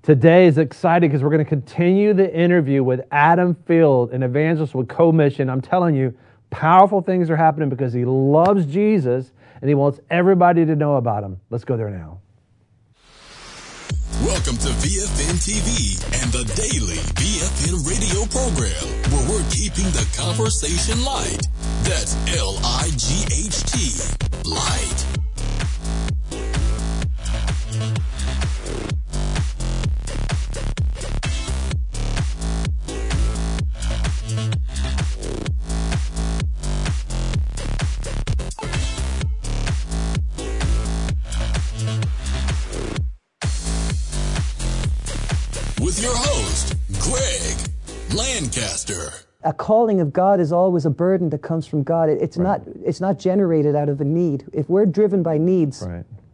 Today is exciting because we're going to continue the interview with Adam Field, an evangelist with Co-Mission. I'm telling you, powerful things are happening because he loves Jesus and he wants everybody to know about him. Let's go there now. Welcome to VFN TV and the daily VFN radio program, where we're keeping the conversation light. That's L-I-G-H-T, light. With your host, Greg Lancaster. A calling of God is always a burden that comes from God. It's Right. not generated out of a need. If we're driven by needs,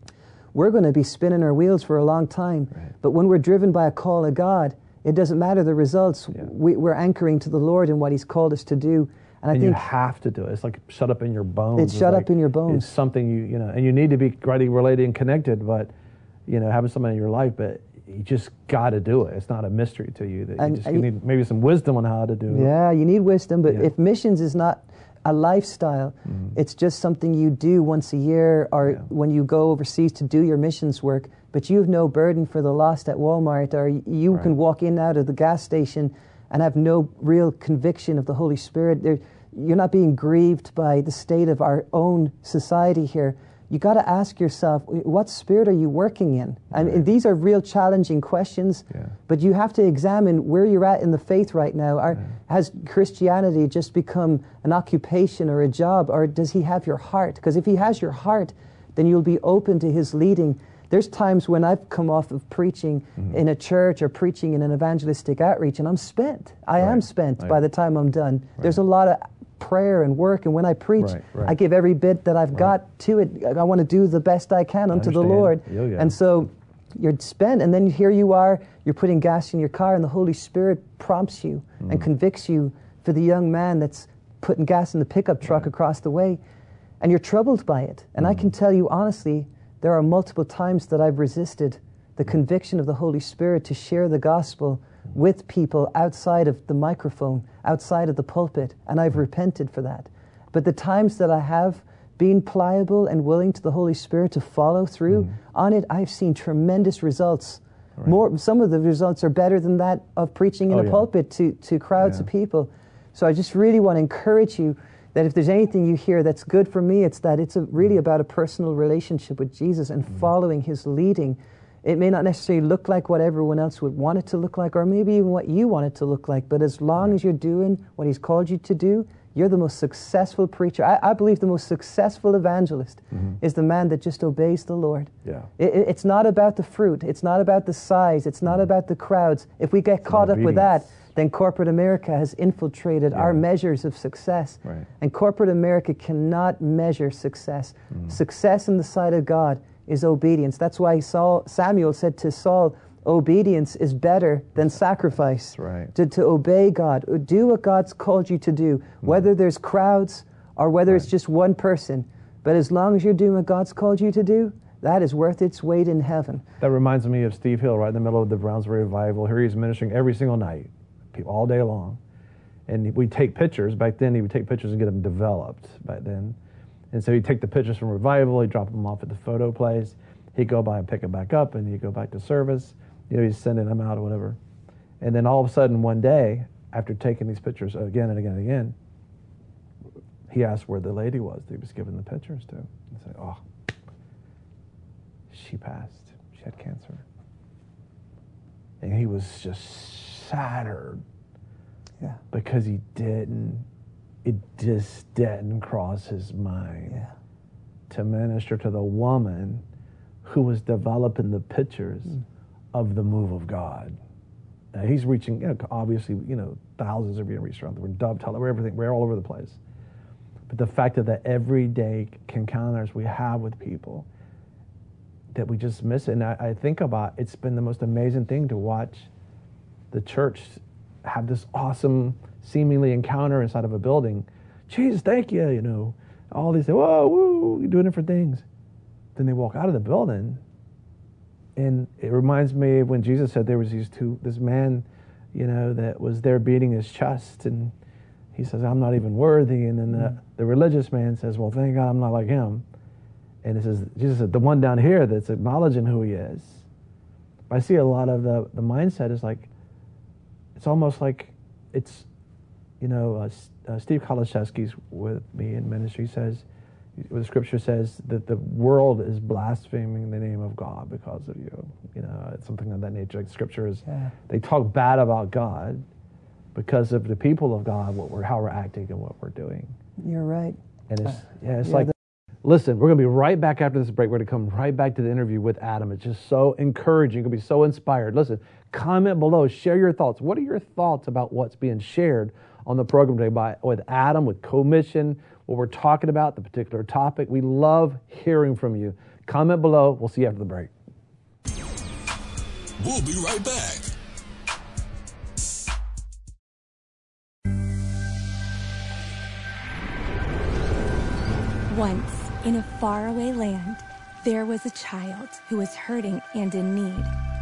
we're going to be spinning our wheels for a long time. Right. But when we're driven by a call of God, it doesn't matter the results. Yeah. We're anchoring to the Lord and what He's called us to do. And I And think you have to do it. It's like shut up in your bones. It's shut up in your bones. It's something you know, and you need to be rightly related and connected, but, you know, having somebody in your life, but you just got to do it. It's not a mystery to you. That you need maybe some wisdom on how to do it. Yeah, you need wisdom, but Yeah. if missions is not a lifestyle, it's just something you do once a year or when you go overseas to do your missions work, but you have no burden for the lost at Walmart, or you can walk in and out of the gas station and have no real conviction of the Holy Spirit. You're not being grieved by the state of our own society here. You got to ask yourself, what spirit are you working in? And these are real challenging questions, but you have to examine where you're at in the faith right now. Has Christianity just become an occupation or a job, or does He have your heart? Because if He has your heart, then you'll be open to His leading. There's times when I've come off of preaching in a church or preaching in an evangelistic outreach, and I'm spent. I am spent by the time I'm done. There's a lot of prayer and work, and when I preach, I give every bit that I've got to it. I want to do the best I can unto the Lord. And so you're spent, and then here you are, you're putting gas in your car, and the Holy Spirit prompts you and convicts you for the young man that's putting gas in the pickup truck across the way, and you're troubled by it. And I can tell you honestly, there are multiple times that I've resisted the conviction of the Holy Spirit to share the gospel with people outside of the microphone, outside of the pulpit, and I've repented for that. But the times that I have been pliable and willing to the Holy Spirit to follow through on it, I've seen tremendous results. Some of the results are better than that of preaching in a pulpit to crowds of people. So I just really want to encourage you that if there's anything you hear that's good for me, it's that it's really about a personal relationship with Jesus and following His leading. It may not necessarily look like what everyone else would want it to look like, or maybe even what you want it to look like, but as long as you're doing what He's called you to do, you're the most successful preacher. I believe the most successful evangelist is the man that just obeys the Lord. It's not about the fruit. It's not about the size. It's not about the crowds. If we get caught up with that, then corporate America has infiltrated our measures of success. And corporate America cannot measure success. Success in the sight of God is obedience. That's why Samuel said to Saul, obedience is better than sacrifice. To obey God. Do what God's called you to do, whether there's crowds or whether it's just one person. But as long as you're doing what God's called you to do, that is worth its weight in heaven. That reminds me of Steve Hill right in the middle of the Brownsville revival. Here he's ministering every single night, all day long. And we'd take pictures. Back then he would take pictures and get them developed back then. And so he'd take the pictures from revival, he'd drop them off at the photo place, he'd go by and pick them back up, and he'd go back to service. You know, he's sending them out or whatever. And then all of a sudden one day, after taking these pictures again and again and again, he asked where the lady was that he was giving the pictures to. He said, oh, she passed. She had cancer. And he was just shattered because it just didn't cross his mind to minister to the woman who was developing the pictures of the move of God. Now he's reaching, obviously, thousands are being reached around the world. Dove, we're everything, we're all over the place. But the fact of the everyday encounters we have with people, that we just miss it. And I think about, it's been the most amazing thing to watch the church have this awesome, seemingly encounter inside of a building. Jesus, thank you, all these, whoa, woo, you're doing different things. Then they walk out of the building And it reminds me of when Jesus said there was this man, that was there beating his chest, and he says, I'm not even worthy. And then the religious man says, well, thank God I'm not like him. And it says, Jesus said, the one down here that's acknowledging who he is. I see a lot of the mindset is like, it's almost like it's, Steve Koloszewski's with me in ministry says, the scripture says that the world is blaspheming the name of God because of you. It's something of that nature. Like scripture is, they talk bad about God because of the people of God, how we're acting and what we're doing. You're right. And it's like, listen, we're going to be right back after this break. We're going to come right back to the interview with Adam. It's just so encouraging. You're going to be so inspired. Listen, comment below. Share your thoughts. What are your thoughts about what's being shared on the program today with Adam, with Commission, what we're talking about, the particular topic? We love hearing from you. Comment below. We'll see you after the break. We'll be right back. Once, in a faraway land, there was a child who was hurting and in need.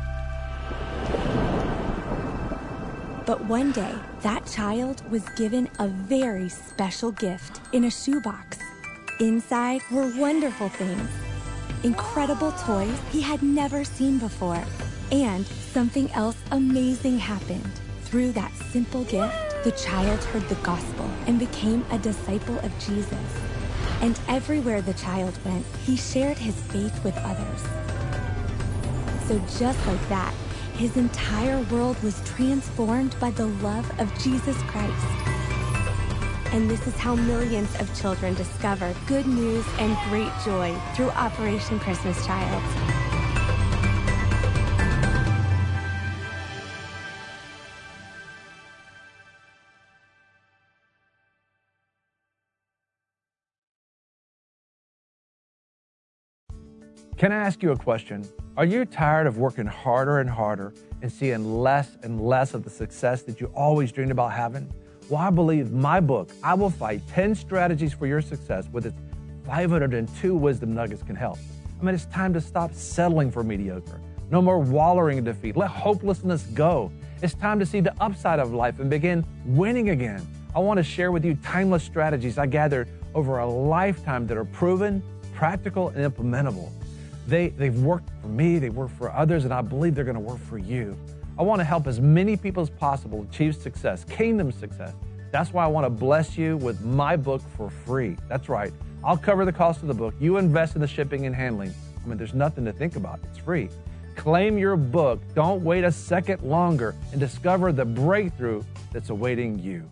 But one day, that child was given a very special gift in a shoebox. Inside were wonderful things, incredible toys he had never seen before. And something else amazing happened. Through that simple gift, the child heard the gospel and became a disciple of Jesus. And everywhere the child went, he shared his faith with others. So just like that, his entire world was transformed by the love of Jesus Christ. And this is how millions of children discover good news and great joy through Operation Christmas Child. Can I ask you a question? Are you tired of working harder and harder and seeing less and less of the success that you always dreamed about having? Well, I believe my book, I Will Fight 10 Strategies for Your Success, with its 502 wisdom nuggets, can help. I mean, it's time to stop settling for mediocre. No more wallowing in defeat. Let hopelessness go. It's time to see the upside of life and begin winning again. I want to share with you timeless strategies I gathered over a lifetime that are proven, practical, and implementable. They've worked for me, they've worked for others, and I believe they're going to work for you. I want to help as many people as possible achieve success, kingdom success. That's why I want to bless you with my book for free. That's right. I'll cover the cost of the book. You invest in the shipping and handling. I mean, there's nothing to think about. It's free. Claim your book. Don't wait a second longer and discover the breakthrough that's awaiting you.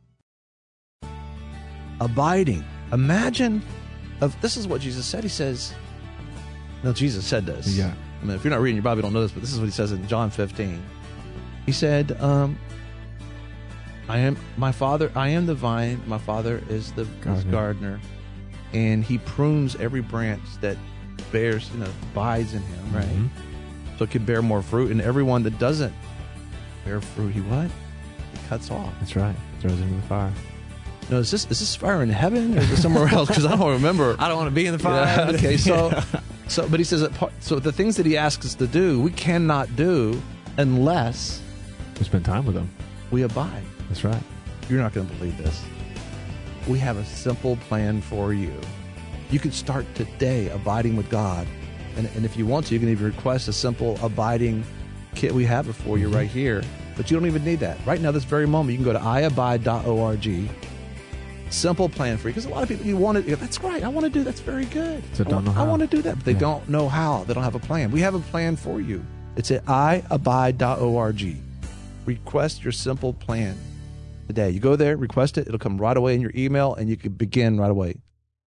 Abiding. Imagine, this is what Jesus said. He says, no, Jesus said this. Yeah. I mean, if you're not reading your Bible, you don't know this, but this is what he says in John 15. He said, I am the vine, my Father is the gardener, and he prunes every branch that bears, abides in him, right? Mm-hmm. So it can bear more fruit, and everyone that doesn't bear fruit, he cuts off. That's right. Throws him in the fire. No, is this fire in heaven or is it somewhere else? Because I don't remember. I don't want to be in the fire. Yeah, okay, so, but he says so the things that he asks us to do, we cannot do unless we spend time with him. We abide. That's right. You're not going to believe this. We have a simple plan for you. You can start today abiding with God, and if you want to, you can even request a simple abiding kit. We have it for you right here, but you don't even need that right now. This very moment, you can go to iabide.org. Simple plan for you, because a lot of people, that's right, I want to do that's very good. So don't know how. I want to do that, but they don't know how. They don't have a plan. We have a plan for you. It's at iabide.org. Request your simple plan today. You go there, request it. It'll come right away in your email, and you can begin right away.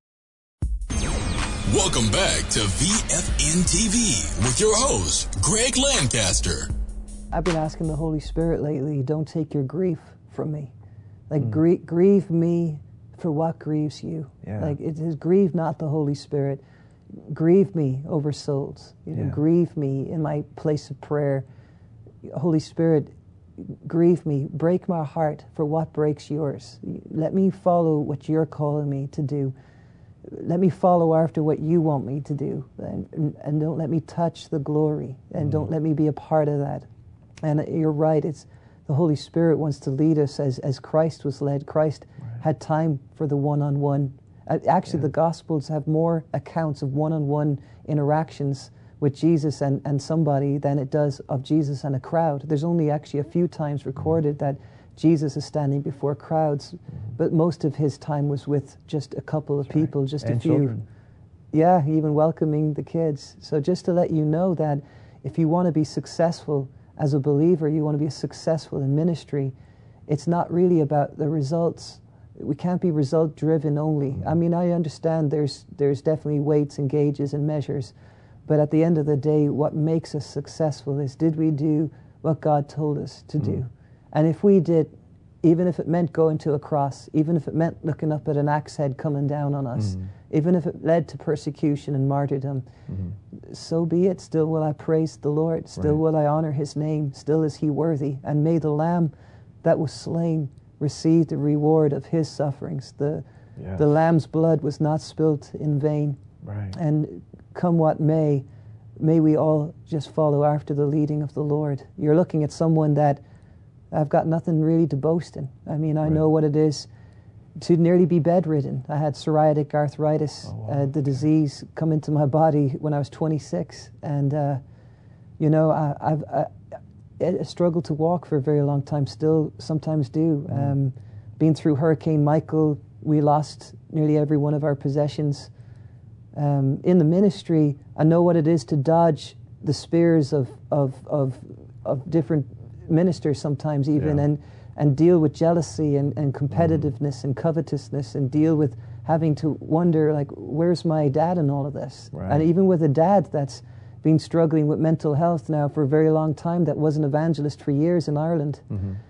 Welcome back to VFN TV with your host, Greg Lancaster. I've been asking the Holy Spirit lately, don't take your grief from me. Like, grieve me for what grieves you. Yeah. Like, it is grieve not the Holy Spirit. Grieve me over souls. Grieve me in my place of prayer. Holy Spirit, grieve me. Break my heart for what breaks yours. Let me follow what you're calling me to do. let me follow after what you want me to do, and don't let me touch the glory, and don't let me be a part of that. And you're right, it's the Holy Spirit wants to lead us as Christ was led. Christ had time for the one-on-one. Actually, the Gospels have more accounts of one-on-one interactions with Jesus and somebody than it does of Jesus and a crowd. There's only actually a few times recorded that Jesus is standing before crowds, but most of his time was with just a couple of people, just and a few. Children. Yeah, even welcoming the kids. So just to let you know that if you want to be successful as a believer, you want to be successful in ministry, it's not really about the results. We can't be result-driven only. I mean, I understand there's definitely weights and gauges and measures, but at the end of the day, what makes us successful is, did we do what God told us to do? And if we did, even if it meant going to a cross, even if it meant looking up at an axe head coming down on us, even if it led to persecution and martyrdom, so be it. Still will I praise the Lord. Still will I honor his name. Still is he worthy. And may the Lamb that was slain receive the reward of his sufferings. The Lamb's blood was not spilt in vain. Right. And come what may we all just follow after the leading of the Lord. You're looking at someone that I've got nothing really to boast in. I mean, I know what it is to nearly be bedridden. I had psoriatic arthritis, the disease come into my body when I was 26. And, you know, I struggled to walk for a very long time, still sometimes do. Being through Hurricane Michael, we lost nearly every one of our possessions. In the ministry, I know what it is to dodge the spears of different ministers sometimes even, and deal with jealousy and competitiveness and covetousness, and deal with having to wonder, like, where's my dad in all of this? And even with a dad that's been struggling with mental health now for a very long time, that was an evangelist for years in Ireland.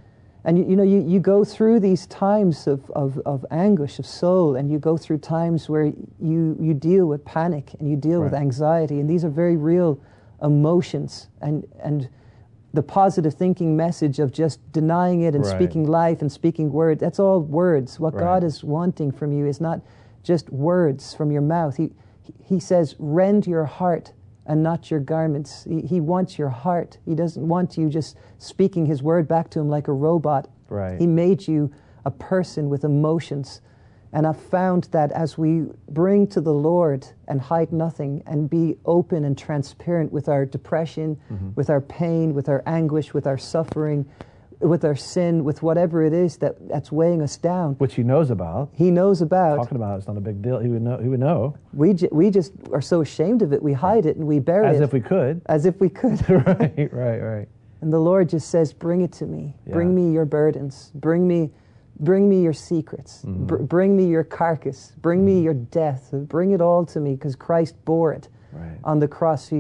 And you know, you go through these times of anguish of soul, and you go through times where you deal with panic and you deal with anxiety, and these are very real emotions, and the positive thinking message of just denying it and speaking life and speaking word, that's all words. What God is wanting from you is not just words from your mouth. He says, rend your heart and not your garments. He wants your heart. He doesn't want you just speaking his word back to him like a robot. He made you a person with emotions. And I've found that as we bring to the Lord and hide nothing and be open and transparent with our depression, with our pain, with our anguish, with our suffering, with our sin, with whatever it is that's weighing us down. Which he knows about. He knows about. Talking about it's not a big deal. He would know. We just are so ashamed of it. We hide it and we bury it. As if we could. As if we could. Right. And the Lord just says, bring it to me. Bring me your burdens. Bring me your secrets. Bring me your carcass. Bring me your death. Bring it all to me, because Christ bore it on the cross.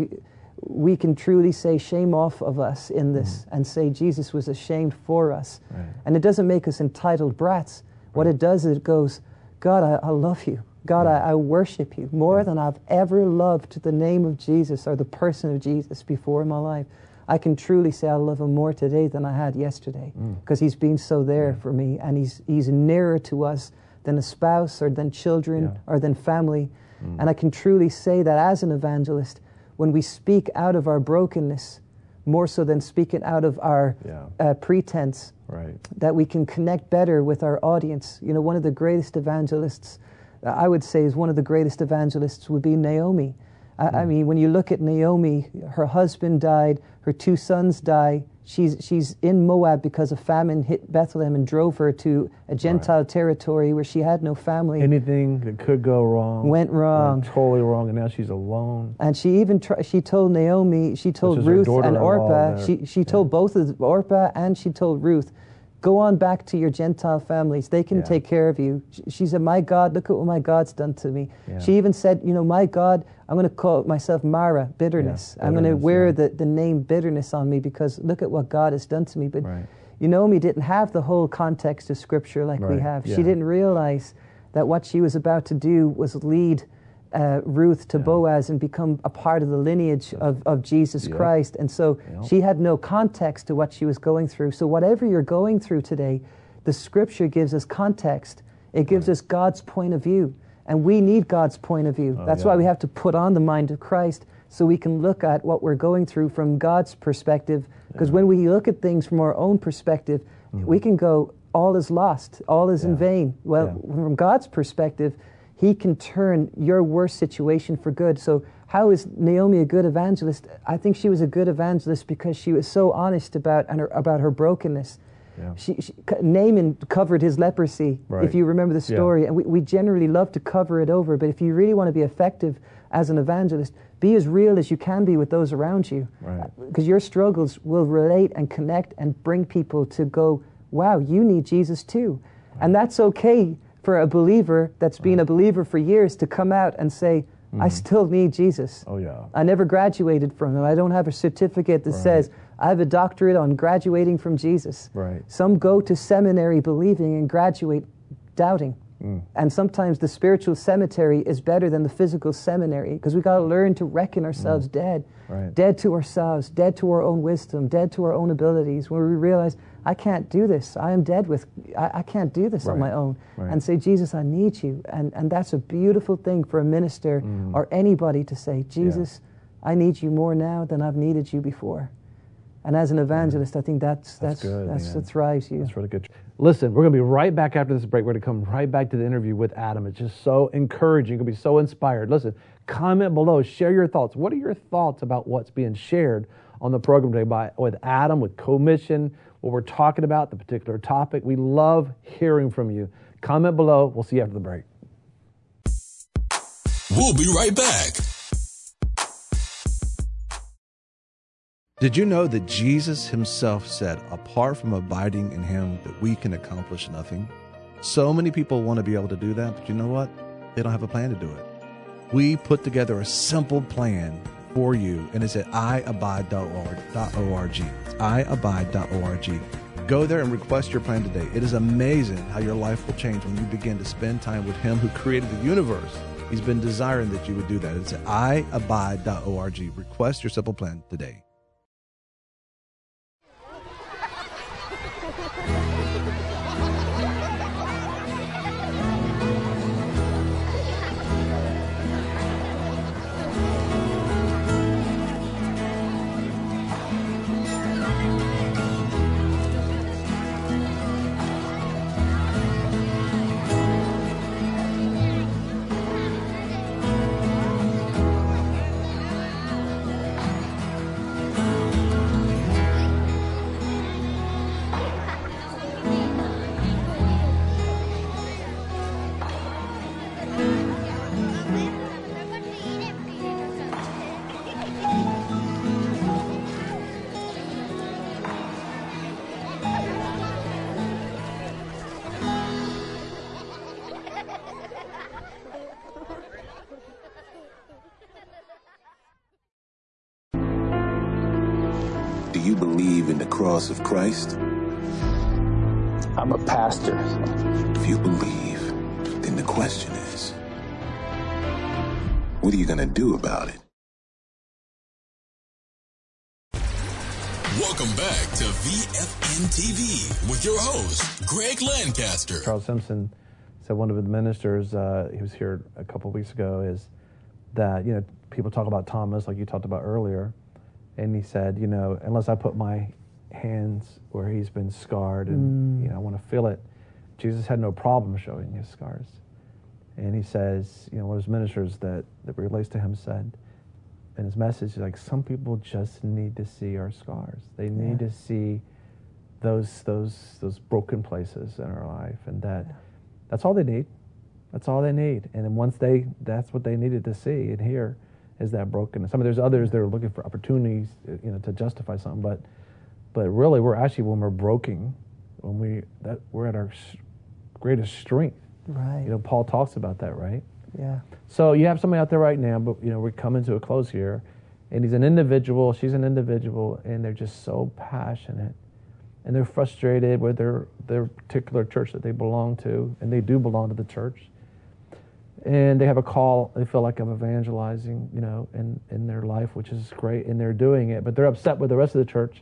We can truly say shame off of us in this and say Jesus was ashamed for us. And it doesn't make us entitled brats. What it does is it goes, God, I love you. God, I worship you more than I've ever loved the name of Jesus or the person of Jesus before in my life. I can truly say I love him more today than I had yesterday, because he's been so there for me, and he's nearer to us than a spouse or than children or than family. And I can truly say that as an evangelist, when we speak out of our brokenness, more so than speaking out of our pretense, that we can connect better with our audience. You know, one of the greatest evangelists, I would say, is one of the greatest evangelists would be Naomi. I mean, when you look at Naomi, her husband died, her 2 sons died. She's in Moab because a famine hit Bethlehem and drove her to a Gentile territory where she had no family. Anything that could go wrong went wrong. Went totally wrong, and now she's alone. And she even she told Naomi, she told Ruth and Orpah, she told both of Orpah and she told Ruth, go on back to your Gentile families. They can take care of you. She said, my God, look at what my God's done to me. She even said, you know, my God, I'm going to call myself Mara, bitterness. I'm going to wear the name bitterness on me, because look at what God has done to me. But Naomi didn't have the whole context of Scripture like we have. She didn't realize that what she was about to do was lead Ruth to Boaz and become a part of the lineage of Jesus Christ. And so she had no context to what she was going through. So whatever you're going through today, the Scripture gives us context. It gives us God's point of view. And we need God's point of view. That's why we have to put on the mind of Christ so we can look at what we're going through from God's perspective. Because when we look at things from our own perspective, we can go, all is lost, all is in vain. Well, from God's perspective, He can turn your worst situation for good. So how is Naomi a good evangelist? I think she was a good evangelist because she was so honest about her brokenness. Yeah. Naaman covered his leprosy, if you remember the story. And we generally love to cover it over, but if you really want to be effective as an evangelist, be as real as you can be with those around you. Because your struggles will relate and connect and bring people to go, wow, you need Jesus too. And that's okay for a believer that's been a believer for years to come out and say, I still need Jesus. I never graduated from Him. I don't have a certificate that says I have a doctorate on graduating from Jesus. Some go to seminary believing and graduate doubting. And sometimes the spiritual cemetery is better than the physical seminary, because we've got to learn to reckon ourselves dead. Dead to ourselves, dead to our own wisdom, dead to our own abilities, where we realize, I can't do this. I am dead with, I can't do this on my own. And say, Jesus, I need you. And that's a beautiful thing for a minister or anybody to say, Jesus, I need you more now than I've needed you before. And as an evangelist, I think that's good, that thrives you. That's really good. Listen, we're going to be right back after this break. We're going to come right back to the interview with Adam. It's just so encouraging. You're going to be so inspired. Listen, comment below. Share your thoughts. What are your thoughts about what's being shared on the program today with Adam, with Commission, what we're talking about, the particular topic? We love hearing from you. Comment below. We'll see you after the break. We'll be right back. Did you know that Jesus Himself said, apart from abiding in Him, that we can accomplish nothing? So many people want to be able to do that, but you know what? They don't have a plan to do it. We put together a simple plan for you, and it's at iabide.org. It's iabide.org. Go there and request your plan today. It is amazing how your life will change when you begin to spend time with Him who created the universe. He's been desiring that you would do that. It's at iabide.org. Request your simple plan today. Do you believe in the cross of Christ? I'm a pastor. If you believe, then the question is, what are you going to do about it? Welcome back to VFN TV with your host, Greg Lancaster. Charles Simpson said, one of the ministers, he was here a couple of weeks ago, is that, people talk about Thomas, like you talked about earlier, and he said, unless I put my hands where he's been scarred and, I want to feel it, Jesus had no problem showing his scars. And he says, one of his ministers that relates to him said in his message, like, some people just need to see our scars. They need to see those broken places in our life, and that's all they need. That's all they need. And then that's what they needed to see and hear, is that brokenness. There's others that are looking for opportunities, to justify something, but really, we're actually, when we're broken, we're at our greatest strength. Right. Paul talks about that, right? Yeah. So you have somebody out there right now, but we're coming to a close here, and he's an individual, she's an individual, and they're just so passionate, and they're frustrated with their particular church that they belong to, and they do belong to the church. And they have a call, they feel like, of evangelizing, in their life, which is great, and they're doing it, but they're upset with the rest of the church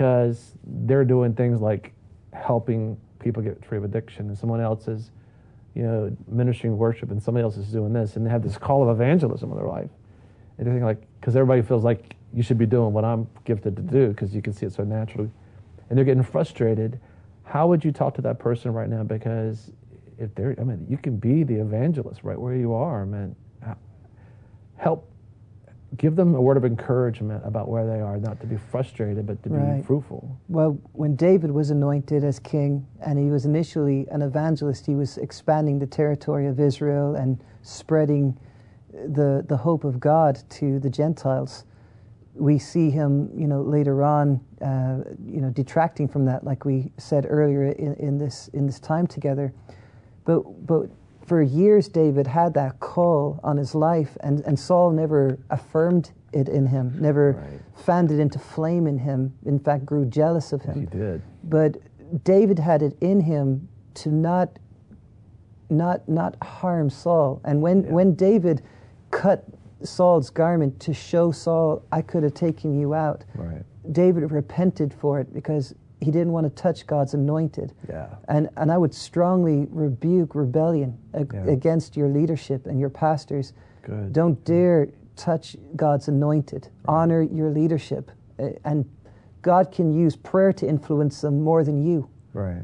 because they're doing things like helping people get free of addiction, and someone else is, ministering worship, and somebody else is doing this, and they have this call of evangelism in their life. And they think like, because everybody feels like you should be doing what I'm gifted to do, because you can see it so naturally, and they're getting frustrated. How would you talk to that person right now? Because if you can be the evangelist right where you are, man. Help. Give them a word of encouragement about where they are, not to be frustrated, but to be fruitful. Well, when David was anointed as king, and he was initially an evangelist, he was expanding the territory of Israel and spreading the hope of God to the Gentiles. We see him, later on, detracting from that, like we said earlier in this time together. But for years, David had that call on his life, and Saul never affirmed it in him, never fanned it into flame in him. In fact, grew jealous of him. He did. But David had it in him to not harm Saul. And when David cut Saul's garment to show Saul, I could have taken you out, David repented for it, because he didn't want to touch God's anointed. Yeah. And I would strongly rebuke rebellion against your leadership and your pastors. Good. Don't dare touch God's anointed. Honor your leadership. And God can use prayer to influence them more than you. Right.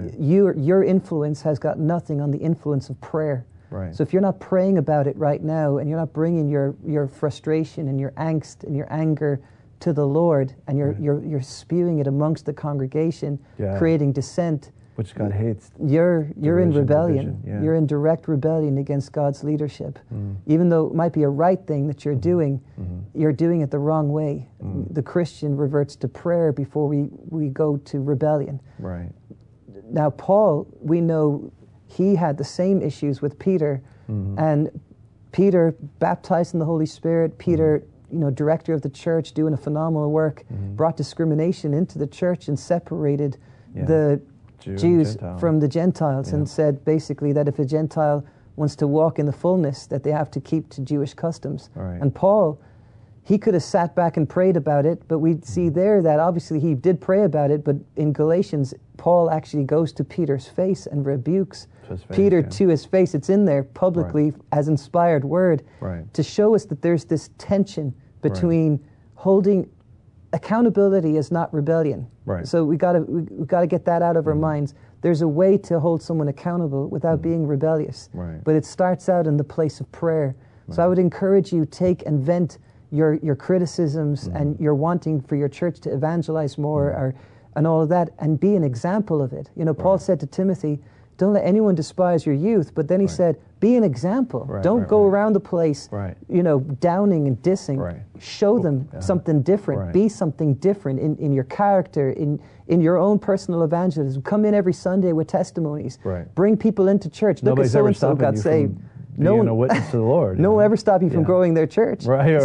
Your influence has got nothing on the influence of prayer. Right. So if you're not praying about it right now, and you're not bringing your frustration and your angst and your anger to the Lord, and you're spewing it amongst the congregation, creating dissent, which God hates. You're in rebellion. Division, yeah. You're in direct rebellion against God's leadership. Even though it might be a right thing that you're doing, you're doing it the wrong way. The Christian reverts to prayer before we go to rebellion. Right. Now, Paul, we know he had the same issues with Peter, and Peter baptized in the Holy Spirit. Peter, director of the church, doing a phenomenal work, brought discrimination into the church and separated the Jews from the Gentiles, and said basically that if a Gentile wants to walk in the fullness, that they have to keep to Jewish customs. And Paul, he could have sat back and prayed about it, but we see there that obviously he did pray about it, but in Galatians, Paul actually goes to Peter's face and rebukes Peter to his face. It's in there publicly as inspired word to show us that there's this tension between holding accountability is not rebellion. So we got to get that out of our minds. There's a way to hold someone accountable without being rebellious, but it starts out in the place of prayer. So I would encourage you, take and vent your criticisms and your wanting for your church to evangelize more, and all of that, and be an example of it. Paul said to Timothy, don't let anyone despise your youth, but then he said, be an example. Don't go around the place, downing and dissing. Show them something different. Be something different in your character, in your own personal evangelism. Come in every Sunday with testimonies. Bring people into church. Nobody's Look at so-and-so got saved. No one, a witness to the Lord. No one will ever stop you from growing their church.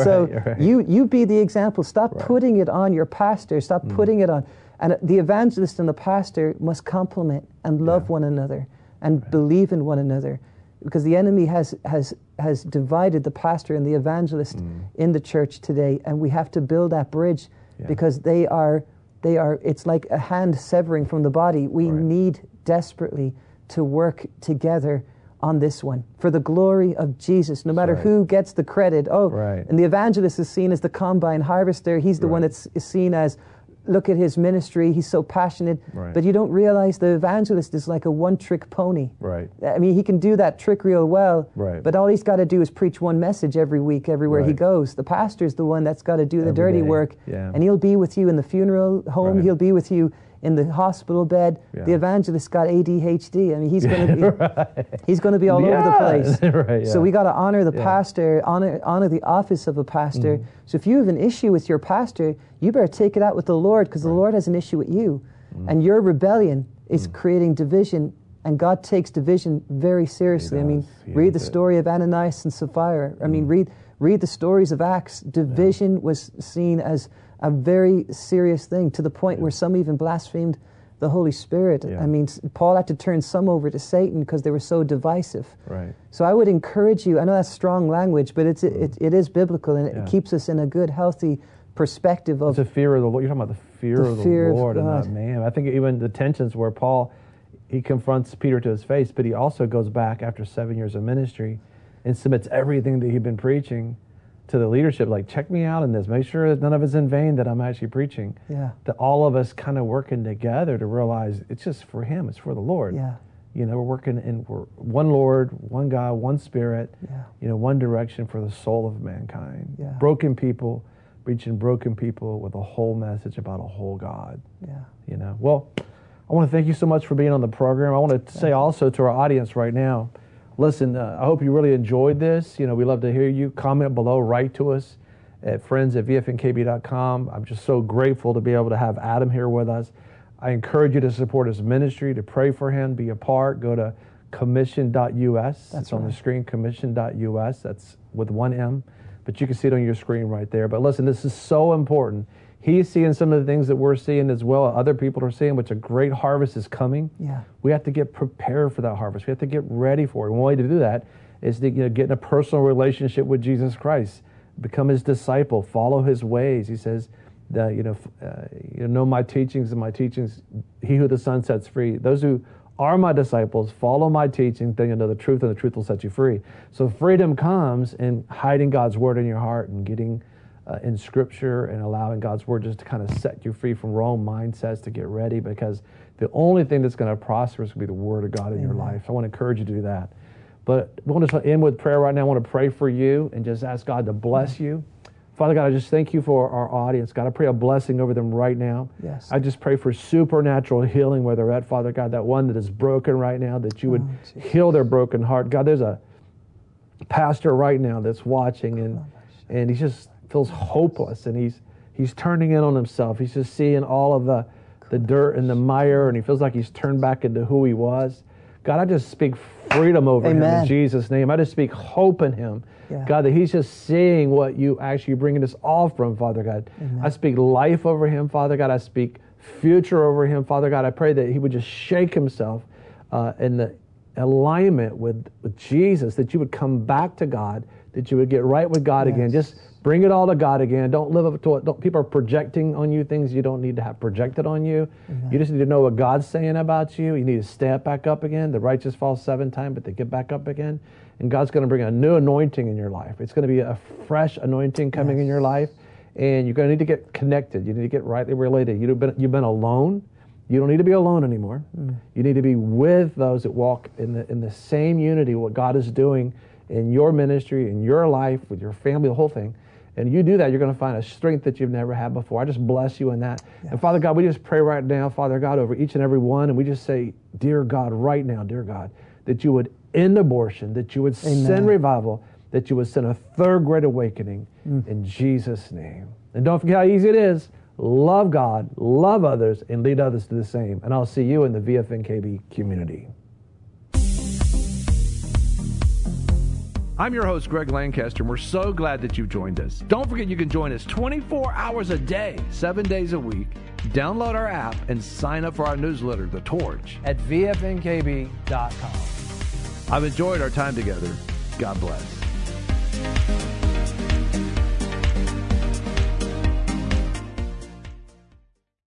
So you be the example. Stop putting it on your pastor. Stop putting it on. And the evangelist and the pastor must complement and love one another and believe in one another, because the enemy has divided the pastor and the evangelist in the church today, and we have to build that bridge because they are. It's like a hand severing from the body. We need desperately to work together on this one for the glory of Jesus, no matter who gets the credit. And the evangelist is seen as the combine harvester. He's the one that's seen as, look at his ministry, he's so passionate. But you don't realize the evangelist is like a one-trick pony. I mean, he can do that trick real well, but all he's got to do is preach one message every week, everywhere he goes. The pastor's the one that's got to do the dirty work, and he'll be with you in the funeral home, he'll be with you in the hospital bed. The evangelist got ADHD. I mean, he's going to be he's going to be all over the place. So we got to honor the pastor, honor the office of a pastor. So if you have an issue with your pastor, you better take it out with the Lord, because the Lord has an issue with you. And your rebellion is creating division, and God takes division very seriously. I mean, read the story of Ananias and Sapphira. I mean, read the stories of Acts. Division was seen as a very serious thing, to the point where some even blasphemed the Holy Spirit. I mean, Paul had to turn some over to Satan because they were so divisive. So I would encourage you, I know that's strong language, but it is biblical, and it keeps us in a good, healthy perspective of... It's the fear of the Lord. You're talking about the fear of the Lord and not man. I think even the tensions where Paul, he confronts Peter to his face, but he also goes back after 7 years of ministry and submits everything that he'd been preaching to the leadership. Like, check me out in this. Make sure that none of it's in vain that I'm actually preaching. Yeah. That all of us kind of working together to realize it's just for him. It's for the Lord. Yeah. You know, we're one Lord, one God, one Spirit, you know, one direction for the soul of mankind. Yeah. Broken people, reaching broken people with a whole message about a whole God. Yeah. You know, well, I want to thank you so much for being on the program. I want to say also to our audience right now, listen, I hope you really enjoyed this. You know, we love to hear you. Comment below, write to us at friends@vfnkb.com. I'm just so grateful to be able to have Adam here with us. I encourage you to support his ministry, to pray for him, be a part. Go to commission.us. That's on the screen, commission.us. That's with one M, but you can see it on your screen right there. But listen, this is so important. He's seeing some of the things that we're seeing as well, other people are seeing, which a great harvest is coming. Yeah. We have to get prepared for that harvest. We have to get ready for it. One way to do that is to get in a personal relationship with Jesus Christ, become his disciple, follow his ways. He says, you know my teachings, and my teachings, he who the Son sets free. Those who are my disciples, follow my teaching, then you'll know the truth, and the truth will set you free. So freedom comes in hiding God's word in your heart and getting in Scripture and allowing God's word just to kind of set you free from wrong mindsets to get ready, because the only thing that's going to prosper is going to be the word of God in your life. I want to encourage you to do that. But we want to end with prayer right now. I want to pray for you and just ask God to bless you. Father God, I just thank you for our audience. God, I pray a blessing over them right now. Yes. I just pray for supernatural healing where they're at, Father God, that one that is broken right now, that you would heal their broken heart. God, there's a pastor right now that's watching, and he just feels hopeless, and he's turning in on himself. He's just seeing all of the dirt and the mire, and he feels like he's turned back into who he was. God, I just speak freedom over him in Jesus' name. I just speak hope in him. Yeah. God, that he's just seeing what you actually bringing us all from, Father God. Amen. I speak life over him, Father God. I speak future over him, Father God. I pray that he would just shake himself in the alignment with Jesus, that you would come back to God, that you would get right with God again. Just bring it all to God again. Don't live up to it. People are projecting on you things you don't need to have projected on you. Amen. You just need to know what God's saying about you. You need to stand back up again. The righteous fall 7 times, but they get back up again. And God's going to bring a new anointing in your life. It's going to be a fresh anointing coming in your life. And you're going to need to get connected. You need to get rightly related. You've been alone. You don't need to be alone anymore. You need to be with those that walk in the same unity, what God is doing in your ministry, in your life, with your family, the whole thing. And you do that, you're going to find a strength that you've never had before. I just bless you in that. Yes. And Father God, we just pray right now, Father God, over each and every one, and we just say, dear God, right now, dear God, that you would end abortion, that you would send revival, that you would send a third great awakening in Jesus' name. And don't forget how easy it is. Love God, love others, and lead others to the same. And I'll see you in the VFNKB community. I'm your host, Greg Lancaster, and we're so glad that you've joined us. Don't forget you can join us 24 hours a day, 7 days a week. Download our app and sign up for our newsletter, The Torch, at vfnkb.com. I've enjoyed our time together. God bless.